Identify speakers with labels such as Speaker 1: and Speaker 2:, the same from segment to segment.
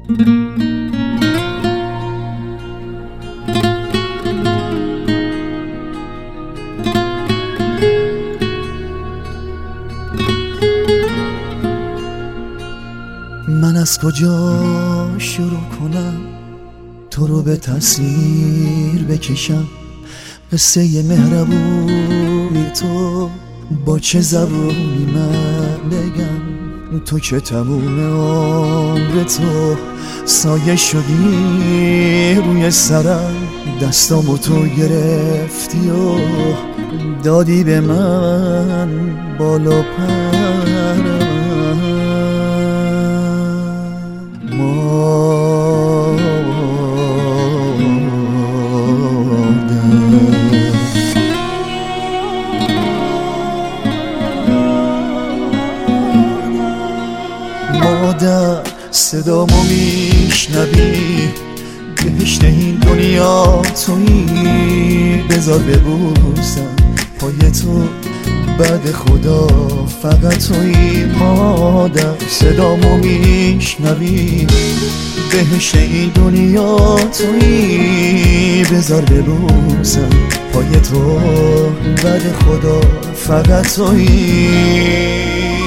Speaker 1: من از کجا شروع کنم تو رو به تصویر بکشم؟ قصه مهربونی تو با چه زبونی من بگم؟ تو که تموم عمر تو سایه شدی روی سرم، دستامو تو گرفتی و دادی به من بالا پرم. مادر صدامو میشنوی؟ بهشت این دنیا تویی، بذار ببوسم پای تو بعد خدا فقط تویی. مادر صدامو میشنوی؟ بهشت این دنیا تویی، بذار ببوسم پای تو بعد خدا فقط تویی.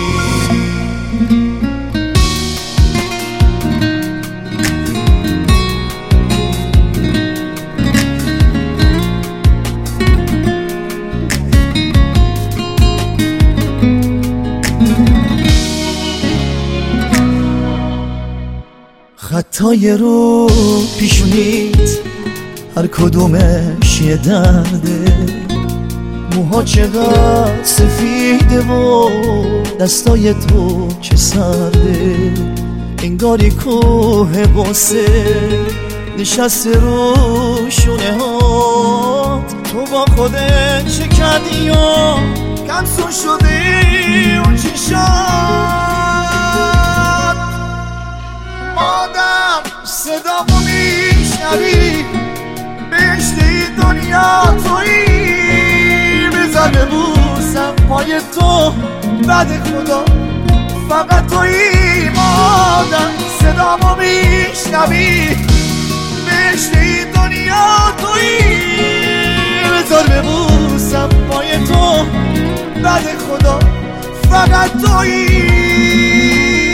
Speaker 1: خطای رو پیشونیت هر کدومش یه درده، موها چقدر سفیده و دستای تو چه سرده. انگاری کوه قصه نشسته رو شونه هات، تو با خودت چه کردی و کمسون شدی اون چشات. مادر صدامو میشنوی؟ بهشت این دنیا تویی، بذار ببوسم پای تو بعد خدا فقط تویی. مادر صدامو میشنوی؟ بهشت این دنیا تویی، بذار ببوسم پای تو بعد خدا فقط تویی.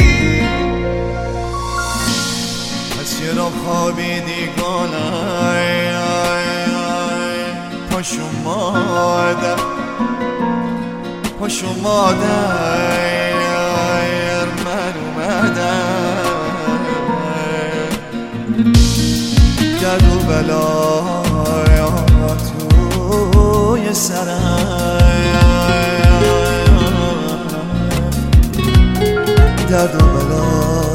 Speaker 1: چرا خوابیدی گلای پاشو مادر، پاشو مادر من اومدم. درد و بلای توی سرم، درد و بلای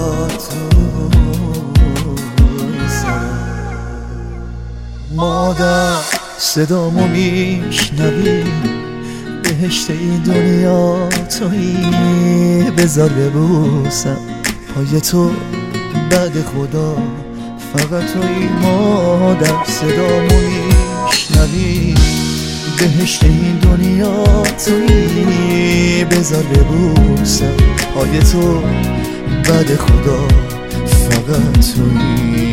Speaker 1: مادر صدامو میشنوی؟ بهشت این دنیا تویی، بذار ببوسم پای تو بعد خدا فقط تویی. مادر صدامو میشنوی؟ بهشت این دنیا تویی، بذار ببوسم پای تو بعد خدا فقط تویی.